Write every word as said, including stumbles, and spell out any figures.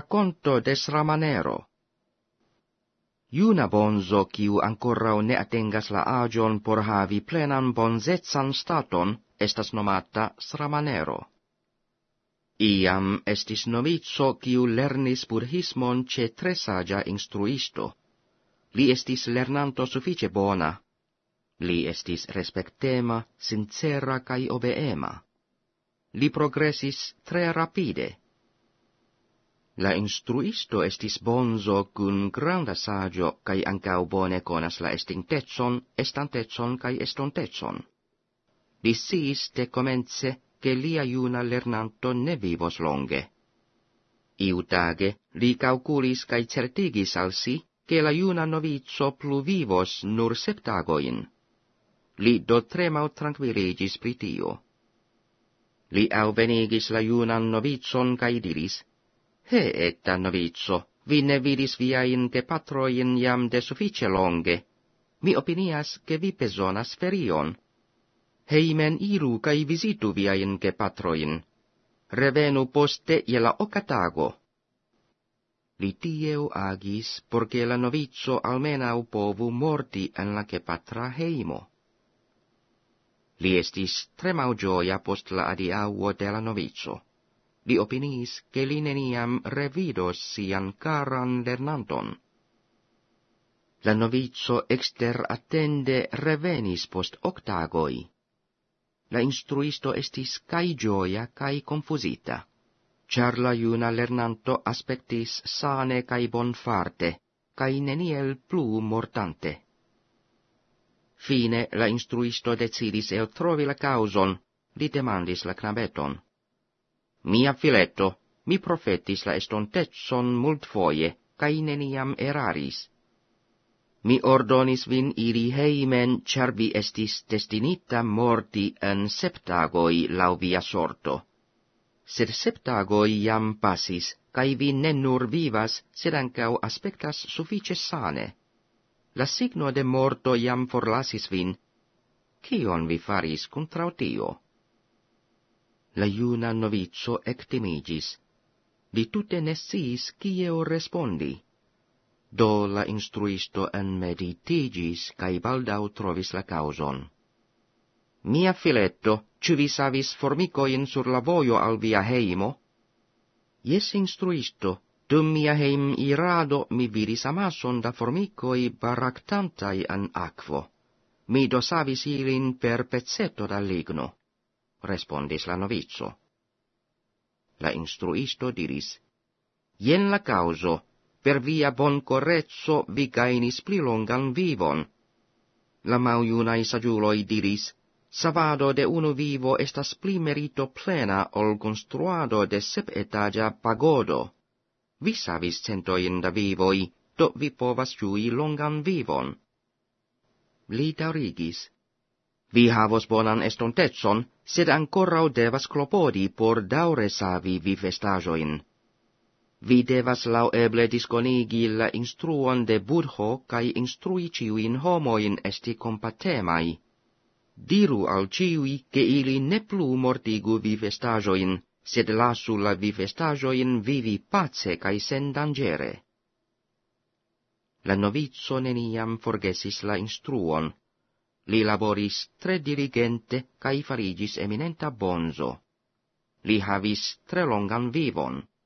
raconto des Ramanero. Juna bonzo kiu ancorau ne atengas la agion por havi plenan bonzetsan staton, estas nomata Sramanero. Iam estis novico kiu lernis buddhismon ce tre sagia instruisto. Li estis lernanto suffice bona. Li estis respectema, sincera kai obeema. Li progressis tre rapide. La instruisto estis bonzo cun granda sagio kai ancau bone conas la estintetson, estantetson kai estontetson. Li siis de comence che lia juna lernanto ne vivos longe. Iutage li calculis kai certigis al si che la juna novico plu vivos nur septagoin. Li do tremau tranquilligis pri tio. Li auvenigis la junan novicon kai diris: He etta novico, vi ne vidis viain gepatroin jam de suffice longe. Mi opinias che vi besonas ferion. Heimen iru kai visitu viain gepatroin. Revenu poste iela ocatago. Li tieu agis, porque la novico almenau povu morti en la gepatra heimo. Li estis tremau gioia post la adiauo de la novico. Li opiniis che li neniam revidos sian caran lernanton. La novico exter attende revenis post octagoi. La instruisto estis cae gioia cae confusita, char la juna lernanto aspectis sane cae bonfarte, cae neniel plu mortante. Fine la instruisto decidis el trovi la causon, li demandis la knabeton. Mia filetto, mi profetis la estontetson multfoje, cae neniam eraris. Mi ordonis vin iri heimen, char vi estis destinita morti en septagoi lau via sorto. Sed septagoi jam passis, cae vi ne nur vivas, sed ancau aspectas suffice sane. La signo de morto jam forlasis vin. Cion vi faris contrau tio? La juna novico ectimigis. Li tute ne sciis cio respondi. Do la instruisto enmeditigis, cae baldau trovis la causon. Mia filetto, ci vi savis formicoin sur la vojo al via heimo? Jes, instruisto, dum mia heim irado mi vidis amason da formicoi baractantai en aquo. Mi dosavis ilin per pezzetto da ligno, respondis la novico. La instruisto diris: Jen la causo, per via bon correzzo vi gainis pli longan vivon. La maljunai sagiuloi diris: Savado de unu vivo estas pli merito plena ol construado de sep etagia pagodo. Vi savis centoin da vivoi, do vi povas giui longan vivon. Li daurigis: Vi havos bonan estontetson, sed ancorau devas clopodi por daure savi vivestajoin. Vi devas laueble disconigi la instruon de Buddho cae instrui ciuin homoin esti compatemai. Diru al ciui che ili ne plu mortigu vivestajoin, sed lasu la vivestajoin vivi pace cae sen dangere. La novico neniam forgesis la instruon. Li laboris tre diligente cae farigis eminenta bonzo. Li havis tre longan vivon.